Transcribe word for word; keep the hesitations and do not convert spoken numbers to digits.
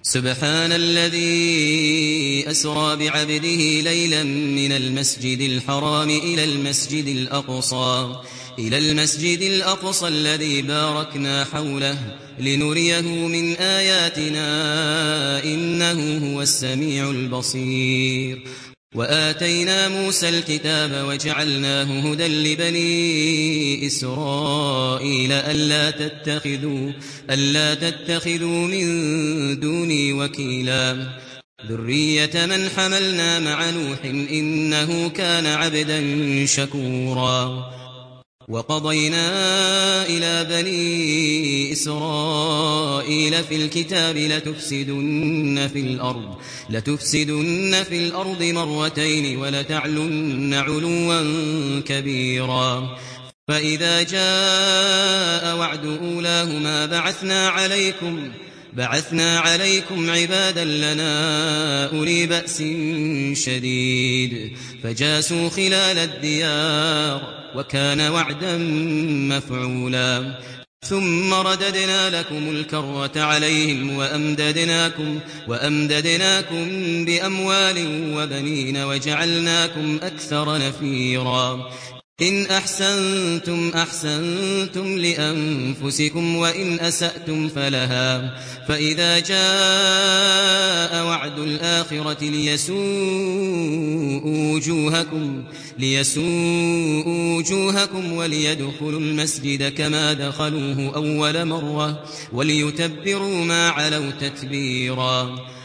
سبحان الذي أسرى بعبده ليلا من المسجد الحرام إلى المسجد الأقصى إلى المسجد الأقصى الذي باركنا حوله لنريه من آياتنا إنه هو السميع البصير. وآتينا موسى الكتاب وجعلناه هدى لبني إسرائيل ألا تتخذوا ألا تتخذوا من دوني وكيلا ذرية من حملنا مع نوح إنه كان عبدا شكورا. وقضينا إلى بني إسرائيل في الكتاب لتفسدن في الأرض لتفسدن في الأرض مرتين ولتعلن علوا كبيرا. فإذا جاء وعد أولاهما بعثنا عليكم بعثنا عليكم عبادا لنا أولي بأس شديد فجاسوا خلال الديار وكان وعدا مفعولا. ثم رددنا لكم الكرة عليهم وأمددناكم, وأمددناكم بأموال وبنين وجعلناكم أكثر نفيرا. إن أحسنتم أحسنتم لأنفسكم وإن أسأتم فلها. فإذا جاء وعد الآخرة ليسوءوا وجوهكم, ليسوءوا وجوهكم وليدخلوا المسجد كما دخلوه أول مرة وليتبروا ما علوا تتبيرا.